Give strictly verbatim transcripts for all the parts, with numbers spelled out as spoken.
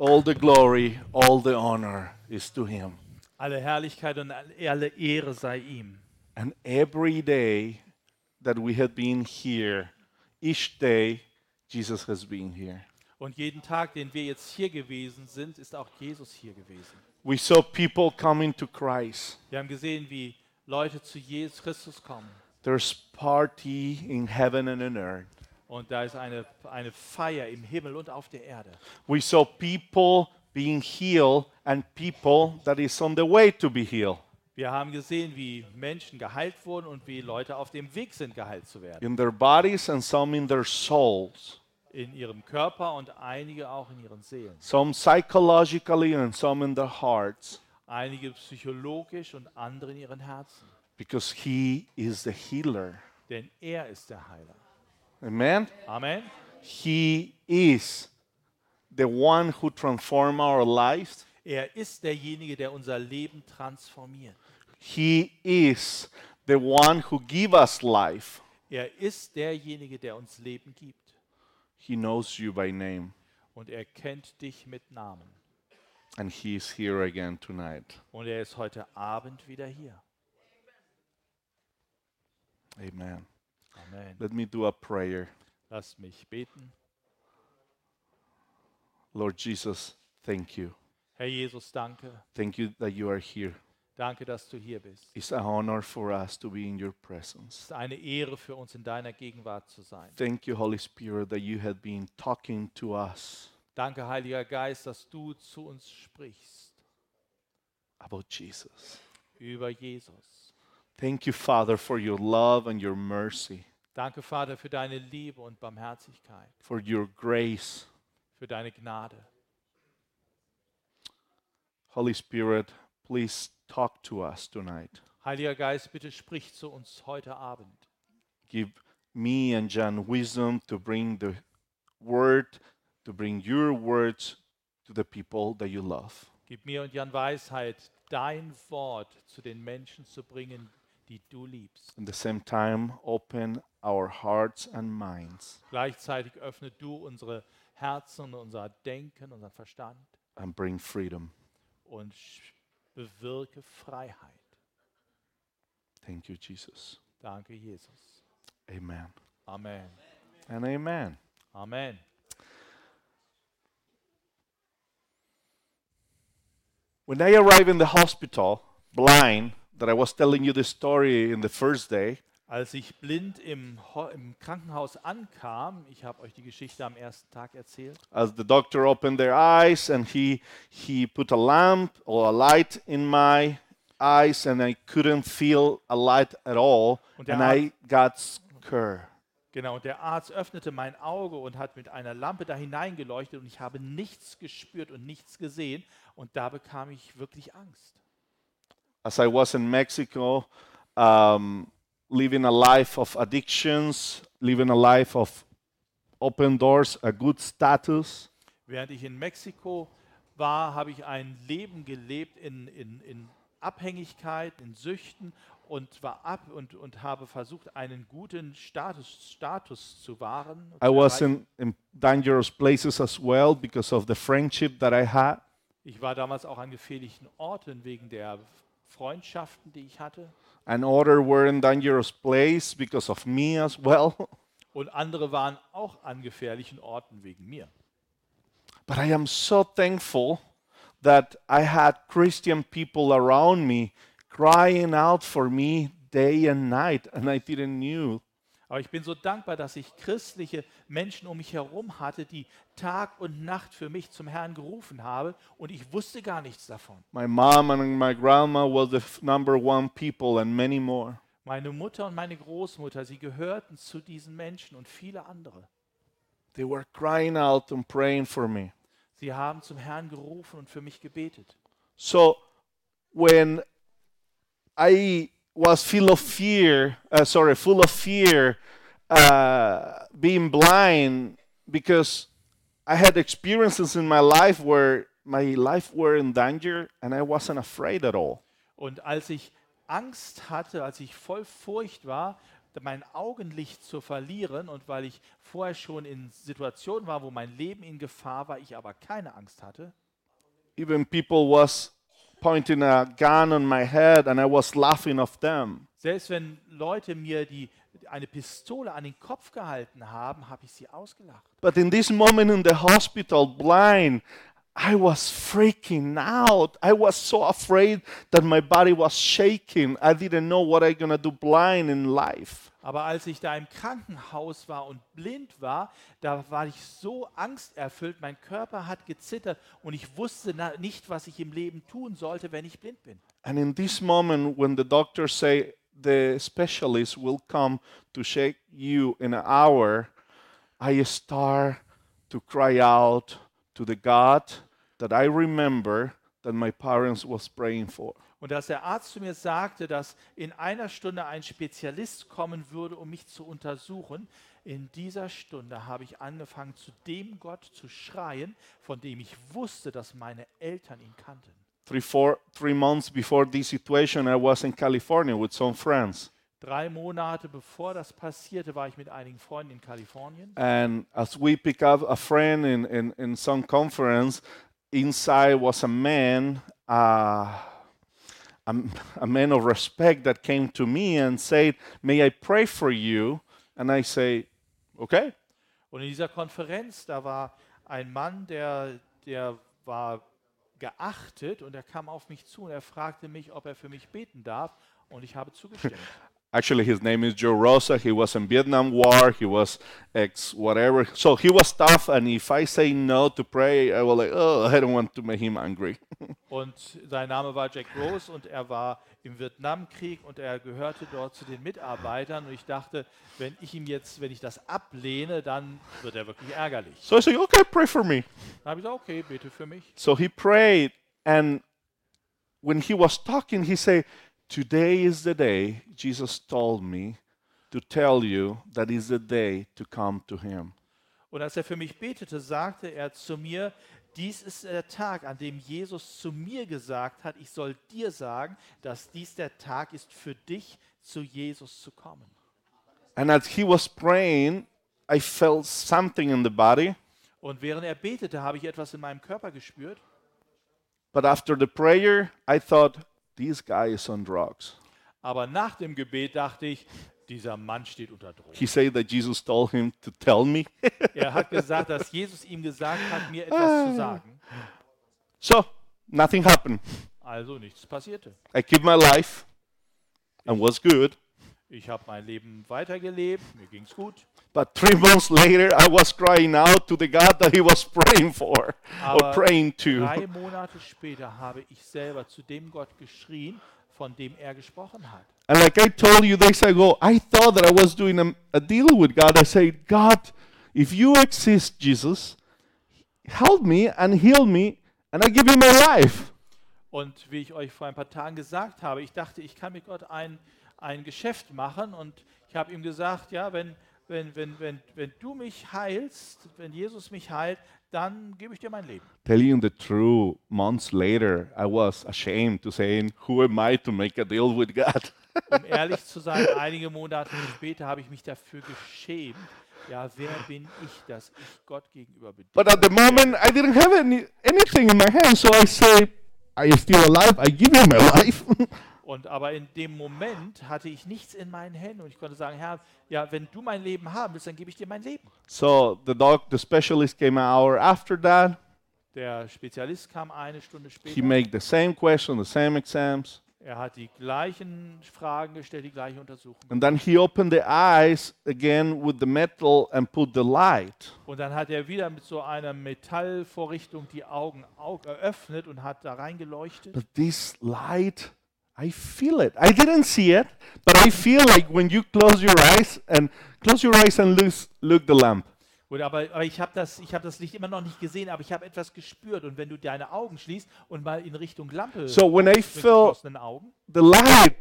All the glory, all the honor is to him. Alle Herrlichkeit und alle Ehre sei ihm. And every day that we have been here, each day Jesus has been here. Und jeden Tag, den wir jetzt hier gewesen sind, ist auch Jesus hier gewesen. We saw people coming to Christ. Wir haben gesehen, wie Leute zu Jesus Christus kommen. There's party in heaven and on earth. Und da ist eine, eine Feier im Himmel und auf der Erde. We saw people being healed and people that is on the way to be healed. Wir haben gesehen, wie Menschen geheilt wurden und wie Leute auf dem Weg sind, geheilt zu werden. In their bodies and some in their souls. In ihrem Körper und einige auch in ihren Seelen. Some psychologically and some in their hearts. Einige psychologisch und andere in ihren Herzen. Because he is the healer. Denn er ist der Heiler. Amen? Amen. He is the one who transforms our lives. Er ist derjenige, der unser Leben transformiert. He is the one who gives us life. Er ist derjenige, der uns Leben gibt. He knows you by name. Und er kennt dich mit Namen. And he is here again tonight. Und er ist heute Abend wieder hier. Amen. Amen. Let me do a prayer. Lass mich beten. Lord Jesus, thank you. Herr Jesus, danke. Thank you that you are here. Danke, dass du hier bist. It's an honor for us to be in your Es presence. ist eine Ehre für uns, in deiner Gegenwart zu sein. Thank you, Holy Spirit, that you have been talking to us Danke, Heiliger Geist, dass du zu uns sprichst about Jesus. über Jesus. Thank you, Father, for your love and your mercy, Danke, Vater, für deine Liebe und Barmherzigkeit, for your grace. für deine Gnade. Holy Spirit, please talk to us tonight. Heiliger Geist, bitte sprich zu uns heute Abend. Give me and John wisdom to bring the word, to bring your words to the people that you love. Gib mir und Jan Weisheit, dein Wort zu den Menschen zu bringen, die du liebst. At the same time, open our hearts and minds Gleichzeitig öffne du unsere Herzen, unser Denken, unseren Verstand and bring freedom. und sch- bewirke Freiheit. Thank you, Jesus. Danke, Jesus. Amen. Amen. And amen. Amen. When I arrived in the hospital, blind, that I was telling you the story in the first day, Als ich blind im, Ho- im Krankenhaus ankam, ich habe euch die Geschichte am ersten Tag erzählt, as the doctor opened their eyes and he he put a lamp or a light in my eyes and I couldn't feel a light at all Und der and I got scared. genau, und der Arzt öffnete mein Auge und hat mit einer Lampe da hineingeleuchtet und ich habe nichts gespürt und nichts gesehen und da bekam ich wirklich Angst. As I was in Mexico, um, living a life of addictions, living a life of open doors, a good status, Während ich in Mexiko war, habe ich ein Leben gelebt in, in, in Abhängigkeit, in Süchten und war ab und, und habe versucht, einen guten Status, Status zu wahren. I zu was erreichen. in, in dangerous places as well because of the friendship that I had. Ich war damals auch an gefährlichen Orten wegen der Freundschaften, die ich hatte. And others were in dangerous place because of me as well. Und andere waren auch an gefährlichen Orten wegen mir. But I am so thankful that I had Christian people around me crying out for me day and night, and I didn't knew. Aber ich bin so dankbar, dass ich christliche Menschen um mich herum hatte, die Tag und Nacht für mich zum Herrn gerufen haben und ich wusste gar nichts davon. My mom and my grandma were the f- number one people, and many more. Meine Mutter und meine Großmutter, sie gehörten zu diesen Menschen und viele andere. They were crying out and praying for me. Sie haben zum Herrn gerufen und für mich gebetet. So when I was full of fear, uh, sorry, full of fear, uh, being blind, because I had experiences in my life where my life were in danger and I wasn't afraid at all. Und als ich Angst hatte, als ich voll Furcht war, mein Augenlicht zu verlieren und weil ich vorher schon in Situationen war, wo mein Leben in Gefahr war, ich aber keine Angst hatte. Even people was pointing a gun on my head and I was laughing of them. Selbst wenn Leute mir die, eine Pistole an den Kopf gehalten haben, habe ich sie ausgelacht. But in this moment in the hospital, blind, I was freaking out. I was so afraid that my body was shaking. I didn't know what I'm gonna do blind in life. Aber als ich da im Krankenhaus war und blind war, da war ich so angsterfüllt, mein Körper hat gezittert und ich wusste na- nicht, was ich im Leben tun sollte, wenn ich blind bin. And in this moment, when the doctors say the specialist will come to shake you in an hour, I start to cry out to the God that I remember that my parents was praying for. Und dass der Arzt zu mir sagte, dass in einer Stunde ein Spezialist kommen würde, um mich zu untersuchen, in dieser Stunde habe ich angefangen, zu dem Gott zu schreien, von dem ich wusste, dass meine Eltern ihn kannten. Three, four, three months before this situation, I was in California with some friends. Drei Monate bevor das passierte, war ich mit einigen Freunden in Kalifornien. And as we pick up a friend in, in, in some conference, inside was a man, uh, a, a man of respect that came to me and said, "May I pray for you?" And I say, "Okay." Und in dieser Konferenz, da war ein Mann, der, der war geachtet und er kam auf mich zu und er fragte mich, ob er für mich beten darf und ich habe zugestimmt. Actually, his name is Joe Rosa. He was in Vietnam War. He was ex whatever. So he was tough. And if I say no to pray, I was like, oh, I don't want to make him angry. Und sein Name war Jack Rose und er war im Vietnamkrieg und er gehörte dort zu den Mitarbeitern und ich dachte, wenn ich ihm jetzt, wenn ich das ablehne, dann wird er wirklich ärgerlich. So I said, okay, pray for me. Dann habe ich gesagt, okay, bete für mich. So he prayed, and when he was talking, he said, "Today is the day Jesus told me to tell you that is the day to come to him." Und als er für mich betete, sagte er zu mir, dies ist der Tag, an dem Jesus zu mir gesagt hat, ich soll dir sagen, dass dies der Tag ist für dich, zu Jesus zu kommen. And as he was praying, I felt something in the body. Und während er betete, habe ich etwas in meinem Körper gespürt. But after the prayer, I thought, this guy is on drugs. Aber nach dem Gebet dachte ich, dieser Mann steht unter Drogen. He said that Jesus told him to tell me. Er hat gesagt, dass Jesus ihm gesagt hat, mir etwas zu sagen. So, nothing happened. Also nichts passierte. I keep my life and was good. Ich habe mein Leben weitergelebt, mir ging's gut. But three months later, I was crying out to the God that he was praying for or Aber praying to. drei Monate später habe ich selber zu dem Gott geschrien, von dem er gesprochen hat. And like I told you days ago, I thought that I was doing a, a deal with God. I said, God, if you exist, Jesus, help me and heal me, and I give you my life. Und wie ich euch vor ein paar Tagen gesagt habe, ich dachte, ich kann mit Gott ein, ein Geschäft machen und ich habe ihm gesagt, ja, wenn, wenn, wenn, wenn, wenn du mich heilst, wenn Jesus mich heilt, dann gebe ich dir mein Leben. Telling you the truth, months later, I was ashamed to say, who am I to make a deal with God? Um ehrlich zu sein, einige Monate später habe ich mich dafür geschämt. Ja, wer bin ich, dass ich Gott gegenüber bin? But at the moment, I didn't have any, anything in my hand, so I say, are you still alive? I give you my life. Und aber in dem Moment hatte ich nichts in meinen Händen und ich konnte sagen, Herr, ja, wenn du mein Leben haben willst, dann gebe ich dir mein Leben. So the doc, the specialist came an hour after that. Der Spezialist kam eine Stunde He später. made the same question, the same exams. Er hat die gleichen Fragen gestellt, die gleiche Untersuchung. And then he opened the eyes again with the metal and put the light. Und dann hat er wieder mit so einer Metallvorrichtung die Augen au- eröffnet und hat da reingeleuchtet. But this light, I feel it. I didn't see it, but I feel like when you close your eyes and close your eyes and look, look the lamp. Gut, aber, aber ich habe das, ich hab das Licht immer noch nicht gesehen, aber ich habe etwas gespürt. Und wenn du deine Augen schließt und mal in Richtung Lampe So when I mit felt geschlossenen Augen, the light,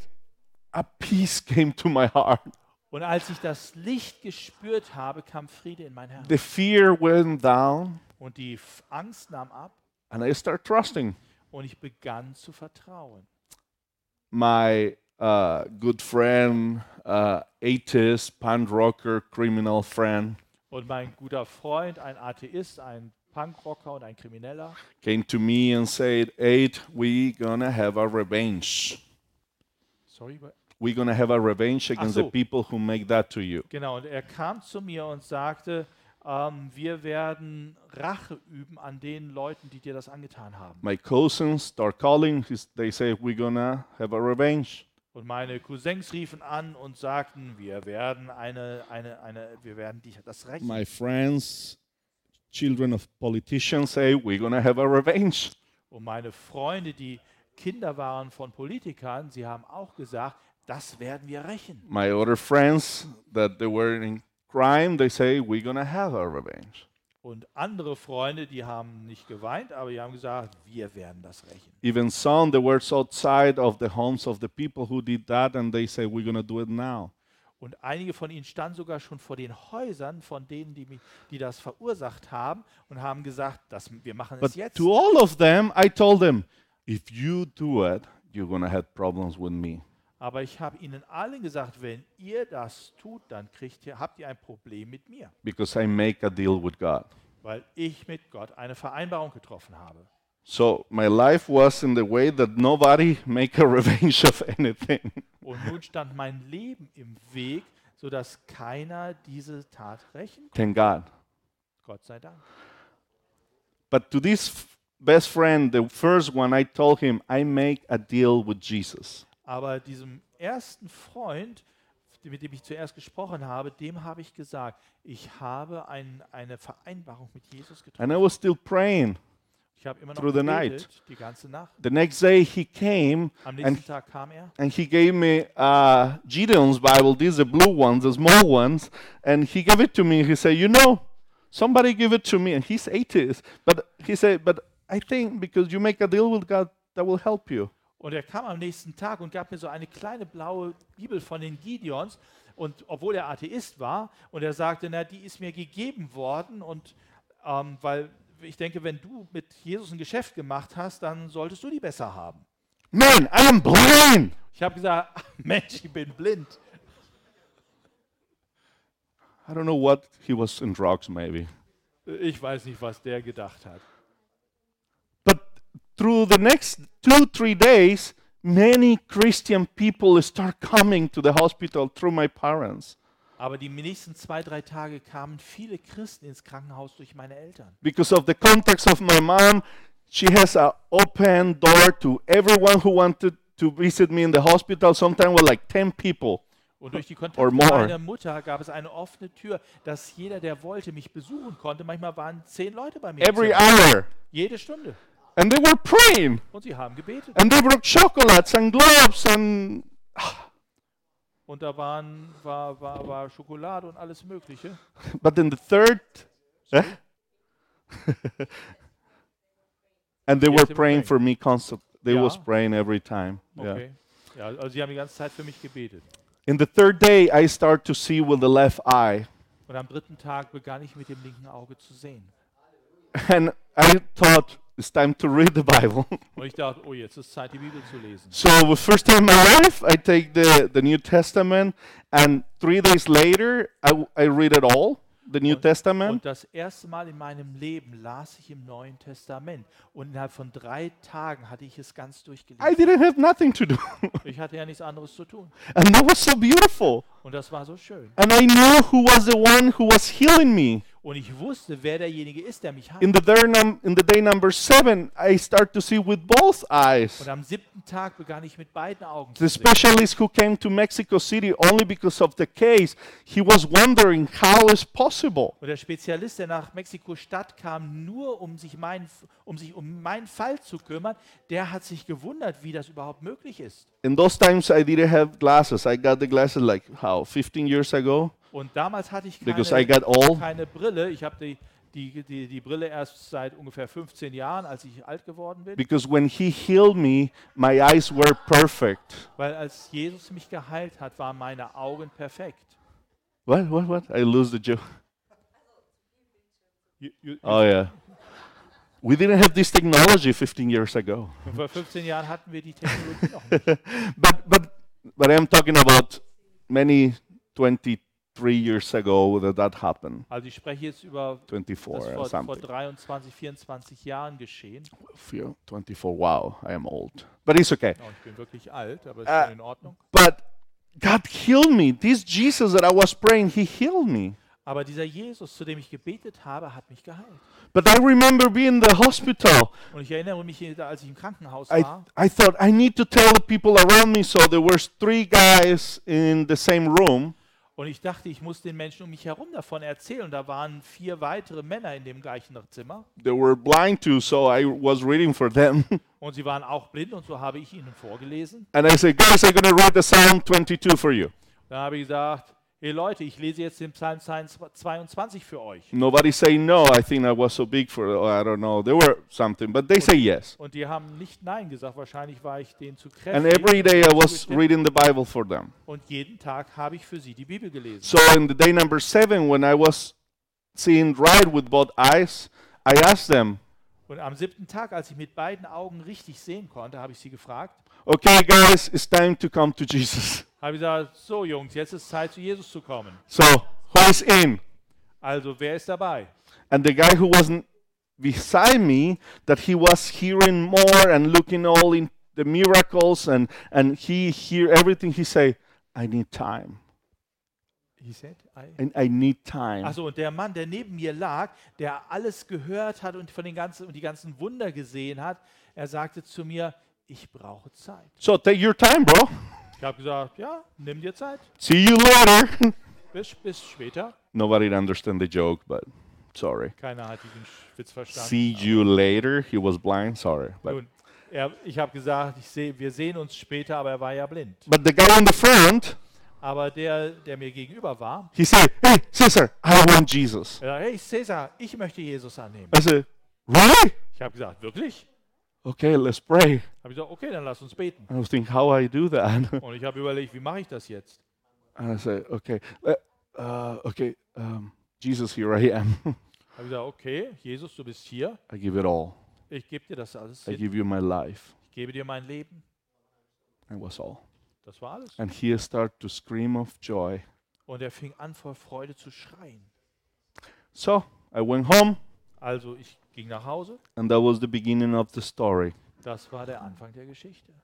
a peace came to my heart. und als ich das Licht gespürt habe, kam Friede in mein Herz. The fear went down, Und die F- Angst nahm ab and I started trusting. und ich begann zu vertrauen. My uh, good friend, uh, atheist, punk rocker, criminal friend, Und mein guter Freund, ein Atheist, ein Punkrocker und ein Krimineller, came to me and said, Aid, we gonna have a revenge. sorry, but- We're gonna have a revenge against so. the people who make that to you. genau, und er kam zu mir und sagte, ähm, wir werden Rache üben an den Leuten, die dir das angetan haben. My cousins start calling. he's- They say, we're gonna have a revenge. Und meine Cousins riefen an und sagten, wir werden eine, eine, eine, wir werden die, das rächen. My friends, children of politicians say, we're gonna have a revenge. Und meine Freunde, die Kinder waren von Politikern, sie haben auch gesagt, das werden wir rächen. My other friends that they were in crime, they say, we're gonna have a revenge. Und andere Freunde, die haben nicht geweint, aber die haben gesagt, wir werden das rächen. Even some, they were outside of the homes of the people who did that, and they say, we're gonna do it now. Und einige von ihnen standen sogar schon vor den Häusern von denen, die, mich- die das verursacht haben und haben gesagt, das, wir machen But es jetzt. to all of them, I told them, if you do it, you're gonna have problems with me. Aber ich habe ihnen allen gesagt, wenn ihr das tut, dann kriegt ihr, habt ihr ein Problem mit mir, Because I make a deal with God. weil ich mit Gott eine Vereinbarung getroffen habe. So my life was in the way that nobody make a revenge of anything. Und nun stand mein Leben im Weg, sodass keiner diese Tat rächen konnte. Thank God. Gott sei Dank. But to this f- best friend, the first one, I told him, I make a deal with Jesus. Aber diesem ersten Freund, mit dem ich zuerst gesprochen habe, dem habe ich gesagt, ich habe ein, eine Vereinbarung mit Jesus getroffen. And I was still praying. Ich habe immer noch through the gebetet, night. die ganze Nacht. The next day he came Am and, nächsten Tag kam er and he gave me uh, Gideon's Bible. These are blue ones, the small ones. And he gave it to me. He said, you know, somebody give it to me. And he's atheist. But he said, but I think because you make a deal with God, that will help you. und er kam am nächsten Tag und gab mir so eine kleine blaue Bibel von den Gideons. Und obwohl er Atheist war, und er sagte, na, die ist mir gegeben worden. Und ähm, weil ich denke, wenn du mit Jesus ein Geschäft gemacht hast, dann solltest du die besser haben. Man, I am blind. Ich habe gesagt, ach, Mensch, ich bin blind. I don't know what he was in drugs, maybe. Ich weiß nicht, was der gedacht hat. But through the next two, three days, many Christian people start coming to the hospital through my parents Aber die nächsten zwei, drei Tage kamen viele Christen ins Krankenhaus durch meine Eltern. because of the contacts of my mom. She has an open door to everyone who wanted to visit me in the hospital. Sometimes with like ten people. Und durch die Or Kontakte more. meiner Mutter gab es eine offene Tür, dass jeder, der wollte, mich besuchen konnte. Manchmal waren zehn Leute bei mir. im Every Zimmer. hour. Jede Stunde. And they were praying. Und sie haben gebetet. And they brought chocolates and gloves and Und da waren, war, war, war Schokolade und alles Mögliche. but in the third eh? and they Yes, were they were praying praying. for me constantly. They Yeah. was praying every time. Yeah. Okay. Ja, also sie haben die ganze Zeit für mich gebetet. In the third day I start to see with the left eye. Und am dritten Tag begann ich mit dem linken Auge zu sehen. And I thought it's time to read the Bible. Und ich dachte, oh, jetzt ist Zeit, die Bibel zu lesen. So the first time in my life I take the, the New Testament, and three days later I, I read it all, the New Und- Testament. Und das erste Mal in meinem Leben las ich im Neuen Testament. Und innerhalb von drei Tagen hatte ich es ganz I durchgelesen. didn't have nothing to do. Ich hatte ja nichts anderes zu tun. And that was so beautiful. Und das war so schön. And I knew who was the one who was healing me. Und ich wusste, wer derjenige ist, der mich hat. In the, day num- in the day number seven, I start to see with both eyes. Und am siebten Tag begann ich mit beiden Augen The zu sehen. specialist who came to Mexico City only because of the case, he was wondering how is possible. Und der Spezialist, der nach Mexiko-Stadt kam, nur um sich, mein, um sich um meinen Fall zu kümmern, der hat sich gewundert, wie das überhaupt möglich ist. In those times, I didn't have glasses. I got the glasses like how fifteen years ago Und damals hatte ich because I keine, got old. keine Brille. Ich habe die, die, die, die Brille erst seit ungefähr fünfzehn Jahren, als ich alt geworden bin. Because when he healed me, my eyes were perfect. Weil als Jesus mich geheilt hat, waren meine Augen perfekt. What? What? What? I lose the joke. You, you, Oh yeah. We didn't have this technology fifteen years ago. Vor fünfzehn Jahren hatten wir die Technologie noch nicht. But but But I'm talking about many twenty-three years ago that that happened. Also ich spreche jetzt über das twenty-four or vor, vor something. dreiundzwanzig, vierundzwanzig Jahren geschehen. Few- twenty-four, wow, I am old. But it's okay. Oh, ich bin wirklich alt, aber ist Äh, schon in Ordnung. But God healed me. This Jesus that I was praying, he healed me. Aber dieser Jesus, zu dem ich gebetet habe, hat mich geheilt. But I remember being in the hospital. Und ich erinnere mich, als ich im Krankenhaus I, war, I thought I need to tell the people around me. So there were three guys in the same room. und ich dachte, ich muss den Menschen um mich herum davon erzählen. Und da waren vier weitere Männer in dem gleichen Zimmer. They were blind too, so I was reading for them. Und sie waren auch blind und so habe ich ihnen vorgelesen. And I said, guys, I'm going to read the Psalm twenty-two for you. Da habe ich gesagt, hey Leute, ich lese jetzt den Psalm zweiundzwanzig für euch. Nobody say no. I think I was so big for, oh, I don't know. They were something, but they say yes. Und die haben nicht Nein gesagt. Wahrscheinlich war ich denen zu And kräftig. every day I was zugestimmt. reading the Bible for them. Und jeden Tag habe ich für sie die Bibel gelesen. So in the day number seven, when I was seeing right with both eyes, I asked them, Und am siebten Tag, als ich mit beiden Augen richtig sehen konnte, habe ich sie gefragt, okay, guys, it's time to come to Jesus. habe ich gesagt, so Jungs, jetzt ist Zeit, zu Jesus zu kommen. So who is in? Also, wer ist dabei? And the guy who wasn't beside me, that he was hearing more and looking all in the miracles, and, and he hear everything, he say, I need time. He said, I And I need time. Achso, und der Mann, der neben mir lag, der alles gehört hat und von den ganzen und die ganzen Wunder gesehen hat, er sagte zu mir, ich brauche Zeit. So take your time, bro. Ich habe gesagt, ja, nimm dir Zeit. See you later. Bis, bis später. Nobody understand the joke, but sorry. Keiner hat diesen Witz verstanden. See you later. He was blind. Sorry. But, Nun, er, ich habe gesagt, ich seh, wir sehen uns später, aber er war ja blind. but the guy in the front, Aber der, der mir gegenüber war, he said, hey, Caesar, I want Jesus. er sagte, hey Cäsar, ich möchte Jesus annehmen. I said, really? Ich habe gesagt, wirklich? Okay, let's pray. Habe ich gesagt, okay, dann lass uns beten. I was thinking how I do that. Und ich habe überlegt, wie mache ich das jetzt? And I said, okay, uh, uh, okay, um, Jesus, here I am. Habe ich gesagt, okay, Jesus, du bist hier. I give it all. Ich gebe dir das alles I hin. give you my life. Ich gebe dir mein Leben. And was all. Das war alles. And he started to scream of joy. Und er fing an, vor Freude zu schreien. So I went home, Also ich ging nach Hause. and that was the beginning of the story. Das war der Anfang der Geschichte.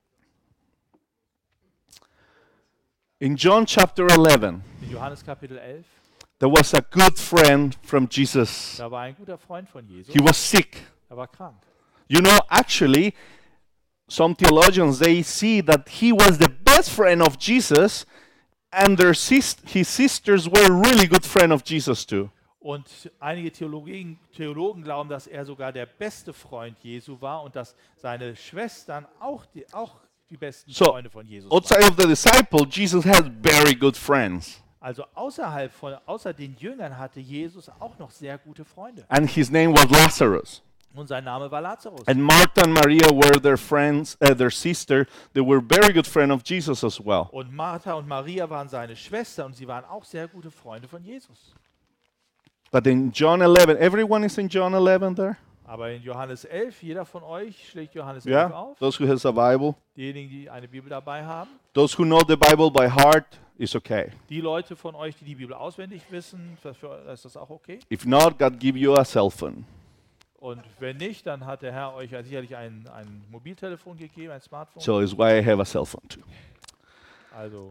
In John chapter eleven, In Johannes Kapitel elf, there was a good friend from Jesus. da war ein guter Freund von Jesus. He was sick. Er war krank. You know, actually, some theologians, they see that he was the best friend of Jesus, and their sis- his sisters were really good friend of Jesus too. Und einige Theologen, Theologen glauben, dass er sogar der beste Freund Jesu war und dass seine Schwestern auch die, auch die besten So, Freunde von Jesus waren. Outside of the disciple, Jesus had very good friends. Also außerhalb von, außer den Jüngern hatte Jesus auch noch sehr gute Freunde. And his name was Lazarus. Und sein Name war Lazarus. And Martha and Maria were their friends, uh, their sister. They were very good friend of Jesus as well. Und Martha und Maria waren seine Schwester und sie waren auch sehr gute Freunde von Jesus. But in John eleven, everyone is in John eleven there? Aber in Johannes elf, jeder von euch schlägt Johannes elf Yeah? auf. Those who has a Bible. Diejenigen, die eine Bibel dabei haben. Those who know the Bible by heart is okay. Die Leute von euch, die die Bibel auswendig wissen, für, für, ist das auch okay. If not, God give you a cell phone. Und wenn nicht, dann hat der Herr euch ja sicherlich ein, ein Mobiltelefon gegeben, ein Smartphone. So it's why I have a cell phone too. Also,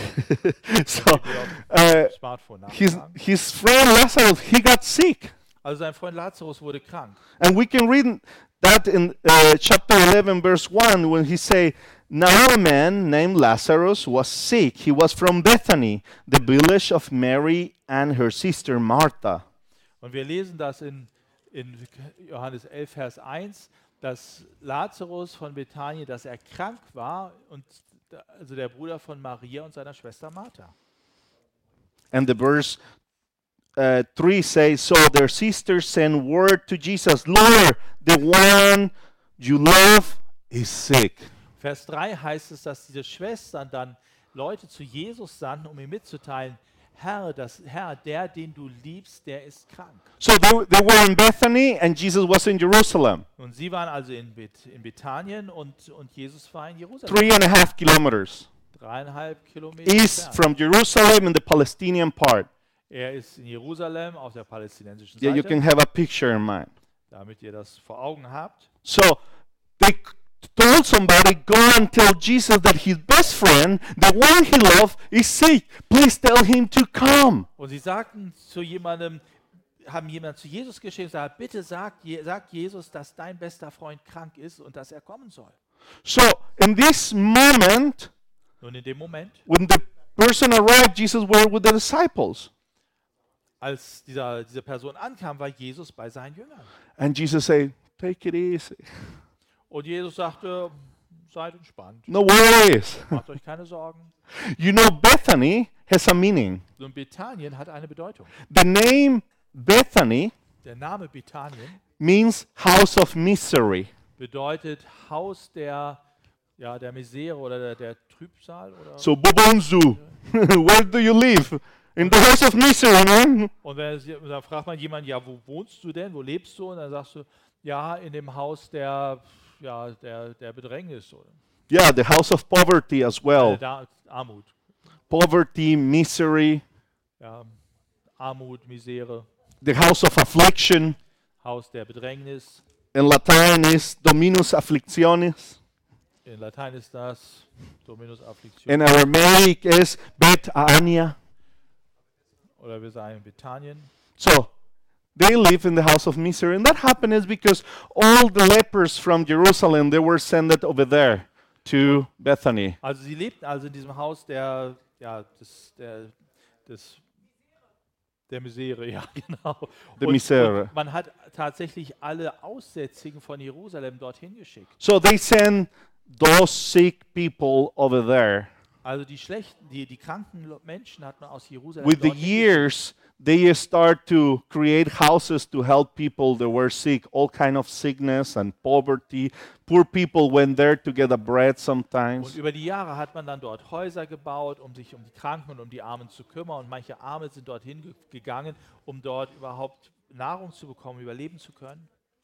So könnt ihr uh, auf Smartphone his nachfragen. his friend Lazarus, he got sick. Also sein Freund Lazarus wurde krank. And we can read that in uh, chapter eleven, verse one, when he say, now a man named Lazarus was sick. He was from Bethany, the village of Mary and her sister Martha. Und wir lesen das in, in Johannes elf, Vers eins, dass Lazarus von Bethanien, dass er krank war, und da- also der Bruder von Maria und seiner Schwester Martha. And the verse uh, three says, so their sisters sent word to Jesus, Lord, the one you love is sick. Vers drei heißt es, dass diese Schwestern dann Leute zu Jesus sandten, um ihm mitzuteilen, Herr, das, Herr, der, den du liebst, der ist krank. So they, they were in Bethany and Jesus was in Jerusalem, Und sie waren also in, Bet in Bethanien und, und Jesus war in Jerusalem. three and a half kilometers. dreieinhalb Kilometer east entfernt. from Jerusalem in the Palestinian part. Er ist in Jerusalem auf der palästinensischen Yeah, you can Seite, have a picture in mind. damit ihr das vor Augen habt. So they told somebody, go and tell Jesus that his best friend, the one he loved, is sick. Please tell him to come. Und sie sagten zu jemandem, haben jemand zu Jesus geschickt und gesagt, bitte sag, Je- sag Jesus, dass dein bester Freund krank ist und dass er kommen soll. So in this moment, Nun in dem Moment, when the person arrived, Jesus were with the disciples. als dieser, diese Person ankam, war Jesus bei seinen Jüngern. And Jesus said, take it easy. Und Jesus sagte, seid entspannt, No worries. macht euch keine Sorgen. You know, Bethany has a meaning. Nun, Bethanien hat eine Bedeutung. The name Bethany Der Name Bethanien means house of misery. bedeutet Haus der, ja, der Misere oder der, der Trübsal. Oder So, Bobonzu, where do you live? In the house of misery, man. Und wenn es, dann fragt man jemanden, ja, wo wohnst du denn, wo lebst du? Und dann sagst du, ja, in dem Haus der, ja, der, der Bedrängnis oder Yeah, the house of poverty as äh, well. der Armut. Poverty, misery, Ja, Armut, Misere, the house of affliction. Haus der Bedrängnis. In Latin is dominus afflictionis. In Latein ist das Dominus Affliction. In Aramaic is Bethania. Oder wir sagen Bethanien. So, they live in the house of misery. And that happened is because all the lepers from Jerusalem, they were sent over there to Bethany. Also sie lebten also in diesem Haus der, ja, des, der, des, der Misere, ja, genau. Der Und, Misere. und man hat tatsächlich alle Aussätzigen von Jerusalem dorthin geschickt. So they sent those sick people over there. Also die schlechten, die, die kranken Lo- Menschen hat man aus Jerusalem With the dorthin years, they start to create houses to help people that were sick, all kind of sickness and poverty. Poor people went there to get a bread Und sometimes. über die Jahre hat man dann dort Häuser gebaut, um sich um die Kranken und um die Armen zu kümmern. Und manche Arme sind dorthin ge gegangen, um dort überhaupt Nahrung zu bekommen, überleben zu können.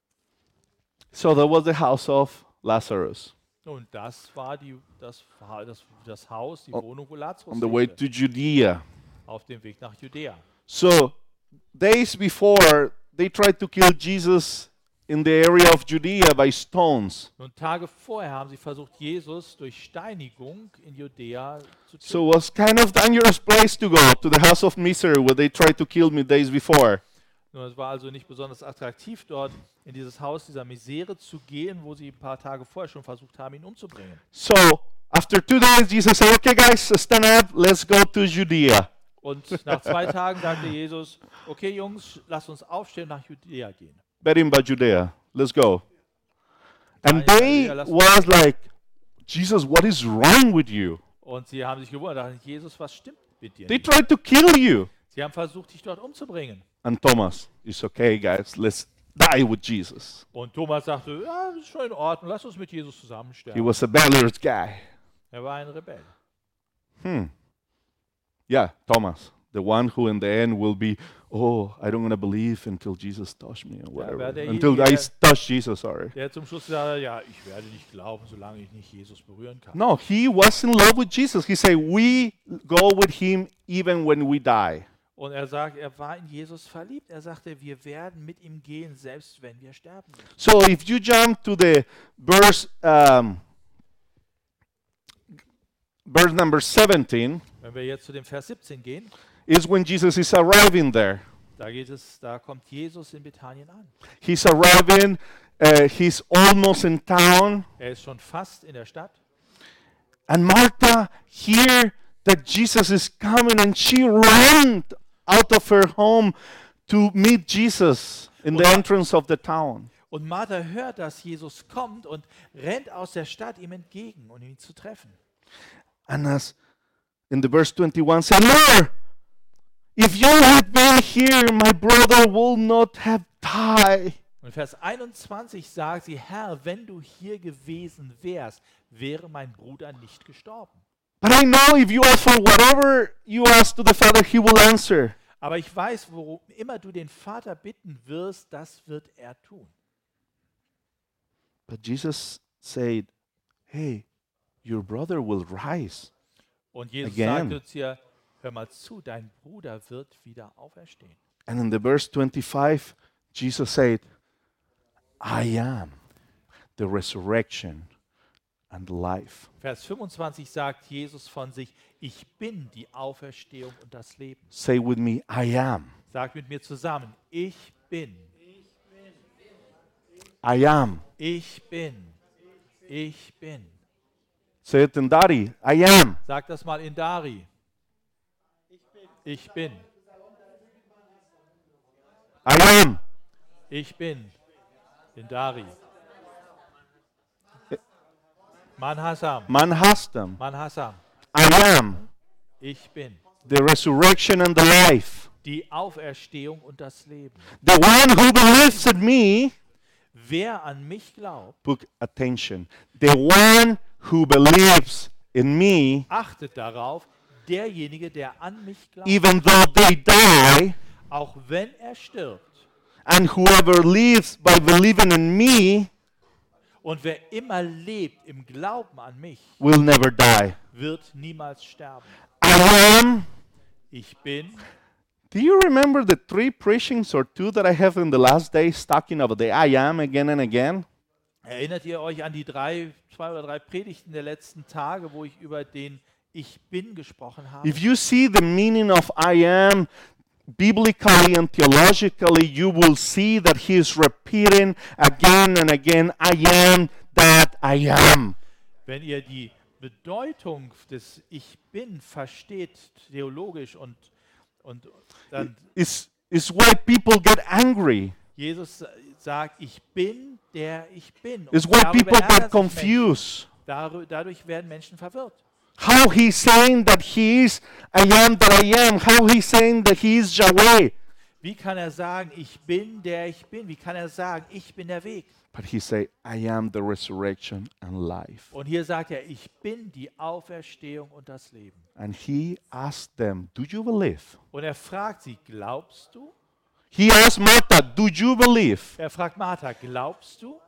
So that was the house of Lazarus Und das war die, das, Ha- das, das Haus, die On- Wohnung, wo Lazarus on the way lebte, to Judea. auf dem Weg nach Judäa. So days before, they tried to kill Jesus in the area of Judea by stones. Nun Tage vorher haben sie versucht, Jesus durch Steinigung in Judäa zu töten. So it was kind of dangerous place to go, to the house of misery where they tried to kill me days before. Nun, es war also nicht besonders attraktiv, dort in dieses Haus dieser Misere zu gehen, wo sie ein paar Tage vorher schon versucht haben, ihn umzubringen. So after two days, Jesus said, okay guys, stand up, let's go to Judea. Und nach zwei Tagen sagte Jesus, okay Jungs, lasst uns aufstehen, nach Judäa gehen. Berimba Judea, let's go. And Ja, they ja, lass- was like, Jesus, what is wrong with you? Und sie haben sich gewundert, dachten, Jesus, was stimmt mit dir They nicht? tried to kill you. Sie haben versucht, dich dort umzubringen. And Thomas, it's okay guys, let's die with Jesus. Und Thomas sagte, ja, das ist schon in Ordnung, lass uns mit Jesus zusammen He sterben. was a valorous guy. Er war ein Rebell. Hmm. Yeah, Thomas, the one who in the end will be, oh, I don't want to believe until Jesus touched me or whatever. wer derjenige, Until I der- touch Jesus, sorry. Der zum Schluss sagte, ja, ich werde nicht glauben, solange ich nicht Jesus berühren kann. No, he was in love with Jesus. He said, we go with him even when we die. Und er sagt, er war in Jesus verliebt. Er sagte, wir werden mit ihm gehen, selbst wenn wir sterben. So if you jump to the verse, um, verse number seventeen, Wenn wir jetzt zu dem Vers siebzehn gehen, is when Jesus is arriving there. da geht es, da kommt Jesus in Bethanien an. He's arriving, uh, he's almost in town. Er ist schon fast in der Stadt. And Martha hear that Jesus is coming and she ran out of her home to meet Jesus in the Und- entrance of the town. Und Martha hört, dass Jesus kommt und rennt aus der Stadt ihm entgegen, um ihn zu treffen. And as in the verse twenty-one said, Lord, if you had been here, my brother will not have died. Und Vers einundzwanzig sagt sie, Herr, wenn du hier gewesen wärst, wäre mein Bruder nicht gestorben. But I know if you ask for whatever you ask to the Father, he will answer. Aber ich weiß, worum immer du den Vater bitten wirst, das wird er tun. But Jesus said, hey, your brother will rise. Und Jesus Again. sagt uns hier, hör mal zu, dein Bruder wird wieder auferstehen. And in the verse twenty-five, Jesus said, I am the resurrection and the life. Vers fünfundzwanzig sagt Jesus von sich, ich bin die Auferstehung und das Leben. Say with me, I am. Sagt mit mir zusammen, ich bin, I am. ich bin, ich bin. Say it in Dari. I am. Sag das mal in Dari. Ich bin, I am. ich bin. In Dari. Manhasam, Manhastam. Manhasam. I am Ich bin the resurrection and the life. die Auferstehung und das Leben. The one who believes in me, Wer an mich glaubt, put attention. The one who believes in me, achtet darauf, derjenige, der an mich glaubt, even though they die, auch wenn er stirbt, and whoever lives by believing in me und wer immer lebt im Glauben an mich, will never die. wird niemals sterben. I am. Ich bin. Do you remember the three preachings or two that I have in the last days talking about the I am again and again? Erinnert ihr euch an die drei, zwei oder drei Predigten der letzten Tage, wo ich über den Ich Bin gesprochen habe? If you see the meaning of I am biblically and theologically, you will see that he is repeating again and again, I am that I am. Wenn ihr die Bedeutung des Ich Bin versteht, theologisch und, und dann It's, it's why people get angry. Jesus sagt, ich bin, der ich bin. Und It's why darüber people ärgern get sich confused. Menschen. Darü- Dadurch werden Menschen verwirrt. How he's saying that he is I am that I am. How he's saying that he is Yahweh. Wie kann er sagen, ich bin, der ich bin? Wie kann er sagen, ich bin der Weg? But he say, I am the resurrection and life. Und hier sagt er, ich bin die Auferstehung und das Leben. And he asked them, do you believe? Und er fragt sie, glaubst du? He asked Martha, do you believe? Er fragt Martha, glaubst du?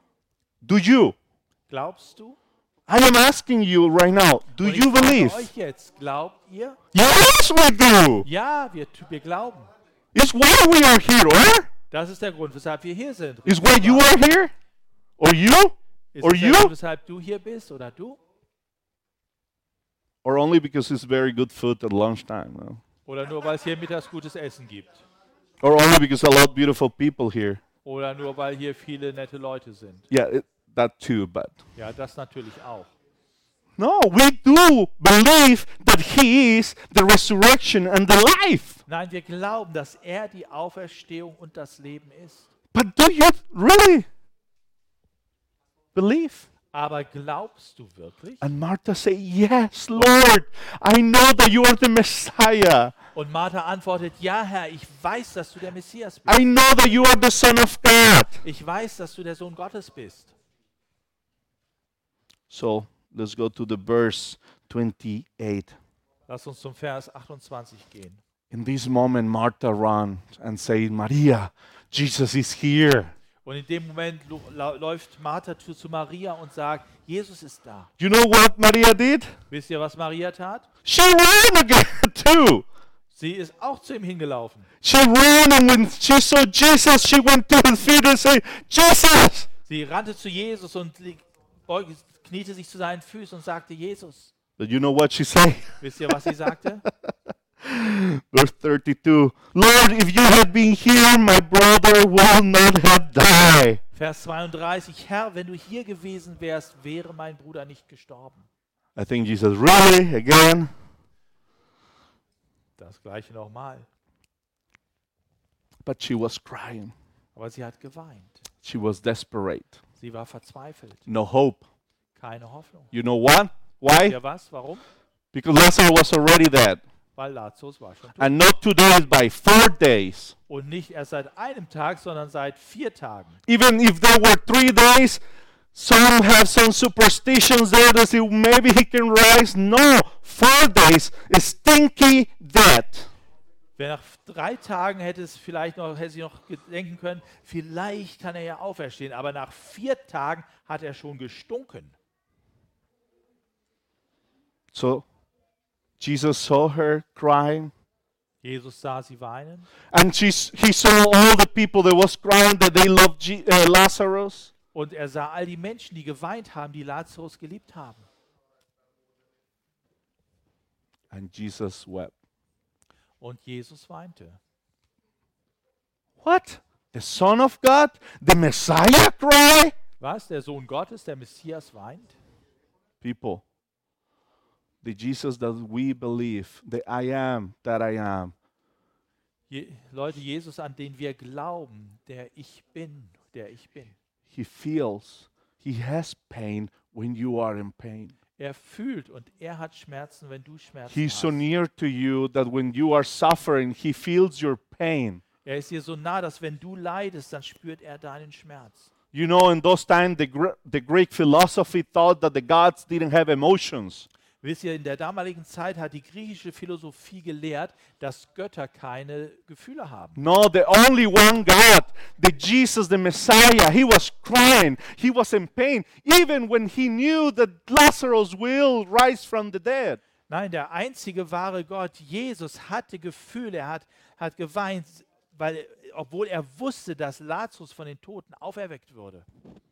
Do you? Glaubst du? I am asking you right now, do Und ich you frage believe? euch jetzt, glaubt ihr? Yes, we do. Ja, wir, wir glauben. It's why we are here, or? Das ist der Grund, weshalb wir hier sind. It's why you are here? Or you? Ist Or es der you? Grund, weshalb du hier bist oder du? Or only because it's very good food at lunchtime? No? Oder nur, weil es hier mittags gutes Essen gibt? Or only because a lot of beautiful people here? Oder nur, weil hier viele nette Leute sind? Yeah, it, that too, but Ja, das natürlich auch. no, we do believe that he is the resurrection and the life. Nein, wir glauben, dass er die Auferstehung und das Leben ist. But do you really believe? Aber glaubst du wirklich? And Martha said, yes, Lord, I know that you are the Messiah. Und Martha antwortet, ja Herr, ich weiß, dass du der Messias bist. I know that you are the Son of God. Ich weiß, dass du der Sohn Gottes bist. So let's go to the verse twenty-eight. Lass uns zum Vers achtundzwanzig gehen. In this moment, Martha ran and said, Maria, Jesus is here. Und in dem Moment lu- lau- läuft Martha zu, zu Maria und sagt, Jesus ist da. You know what Maria did? Wisst ihr, was Maria tat? She ran again too. Sie ist auch zu ihm hingelaufen. She ran, and when she saw Jesus, she went to his feet and said, Jesus. Sie rannte zu Jesus und li- beug- kniete sich zu seinen Füßen und sagte, Jesus. But you know what she said? Wisst ihr, was sie sagte? Verse thirty-two, Lord, if you had been here, my brother would not have died. Vers zweiunddreißig, Herr, wenn du hier gewesen wärst, wäre mein Bruder nicht gestorben. I think Jesus, really? Again? Das gleiche nochmal. But she was crying. Aber sie hat geweint. She was desperate. Sie war verzweifelt. No hope. Keine Hoffnung. You know what? Wisst Why? ihr was? Warum? Because Lazarus was already dead. Weil Lazarus war schon tot. And not two days, by four days. Und nicht erst seit einem Tag, sondern seit vier Tagen. Even if there were three days, some have some superstitions there that say maybe he can rise. No, four days is stinky dead. Wer nach drei Tagen hätte es vielleicht noch, hätte sie noch denken können, vielleicht kann er ja auferstehen, aber nach vier Tagen hat er schon gestunken. So Jesus saw her crying. Jesus sah sie weinen And she's, he saw all the people that was crying that they loved Je- uh, Lazarus. und er sah all die Menschen, die geweint haben, die Lazarus geliebt haben. And Jesus wept. Und Jesus weinte. What? The Son of God? The Messiah cry? Was? Der Sohn Gottes, der Messias weint? People, the Jesus that we believe, the I am that I am, Je, Leute, Jesus, an den wir glauben, der Ich Bin, der Ich Bin. he feels, he has pain when you are in pain. Er fühlt und er hat Schmerzen, wenn du Schmerzen He's so hast. near to you that when you are suffering, he feels your pain. Er ist dir so nah, dass wenn du leidest, dann spürt er deinen Schmerz. You know, in those times, the, Gre- the Greek philosophy thought that the gods didn't have emotions. Wisst ihr, in der damaligen Zeit hat die griechische Philosophie gelehrt, dass Götter keine Gefühle haben. No, the only one God, the Jesus, the Messiah, he was crying. He was in pain, even when he knew that Lazarus will rise from the dead. Nein, der einzige wahre Gott, Jesus, hatte Gefühle, er hat, hat geweint, weil, obwohl er wusste, dass Lazarus von den Toten auferweckt würde.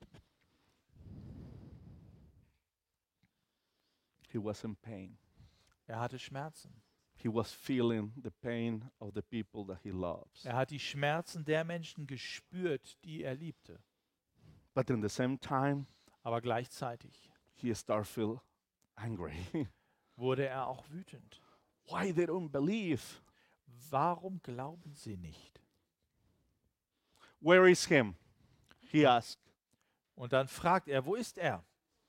He was in pain. Er hatte Schmerzen. He was feeling the pain of the people that he loves. Er hat die Schmerzen der Menschen gespürt, die er liebte. But in the same time, Aber gleichzeitig he started feel angry. wurde er auch wütend. Why they don't believe? Warum glauben sie nicht? Where is him? He asked. Und dann fragt er, wo ist er?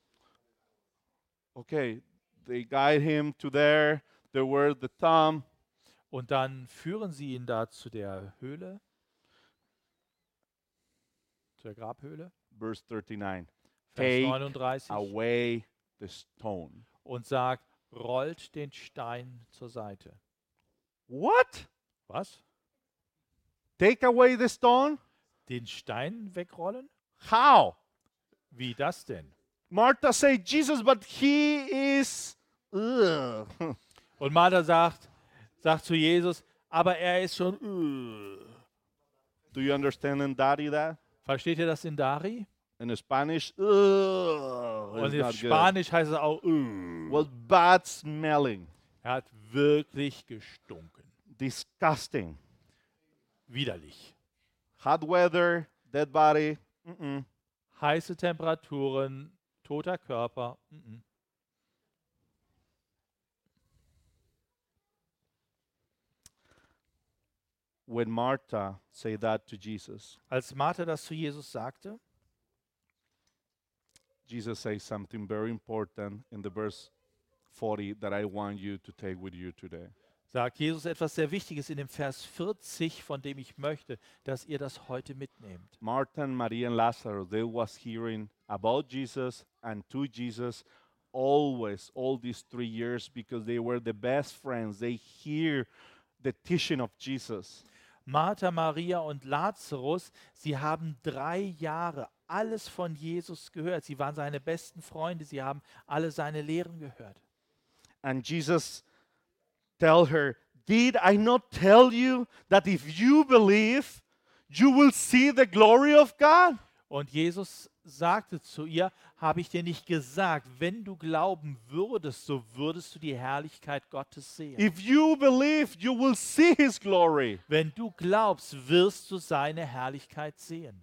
Okay, they guide him to there. There were the tomb. Und dann führen sie ihn da zu der Höhle, zu der Grabhöhle, Verse thirty-nine. Vers Take neununddreißig, away the stone. und sagt, rollt den Stein zur Seite. What? Was? Take away the stone? Den Stein wegrollen? How? Wie das denn? Martha said, Jesus, but he is. Ugh. Und Martha sagt, sagt zu Jesus, aber er ist schon... Uh. Do you understand in Dari that? Versteht ihr das in Dari? In Spanish, ugh, Und it's in not good. Spanisch heißt es auch... Uh. Was bad smelling, Er hat wirklich gestunken. disgusting. Widerlich. Hot weather, dead body. Mm-mm. Heiße Temperaturen, toter Körper. Mm-mm. When Martha said that to Jesus, Als Martha das zu Jesus sagte, Jesus says something very important in the verse forty that I want you to take with you today. sagt Jesus etwas sehr Wichtiges in dem Vers vierzig, von dem ich möchte, dass ihr das heute mitnehmt. Martha and Maria and Lazarus, they was hearing about Jesus and to Jesus always, all these three years because they were the best friends. They hear the teaching of Jesus. Martha, Maria und Lazarus, sie haben drei Jahre alles von Jesus gehört. Sie waren seine besten Freunde, sie haben alle seine Lehren gehört. And Jesus tell her, did I not tell you that if you believe, you will see the glory of God? Und Jesus sagte zu ihr, habe ich dir nicht gesagt, wenn du glauben würdest, so würdest du die Herrlichkeit Gottes sehen. If you believe, you will see his glory. Wenn du glaubst, wirst du seine Herrlichkeit sehen.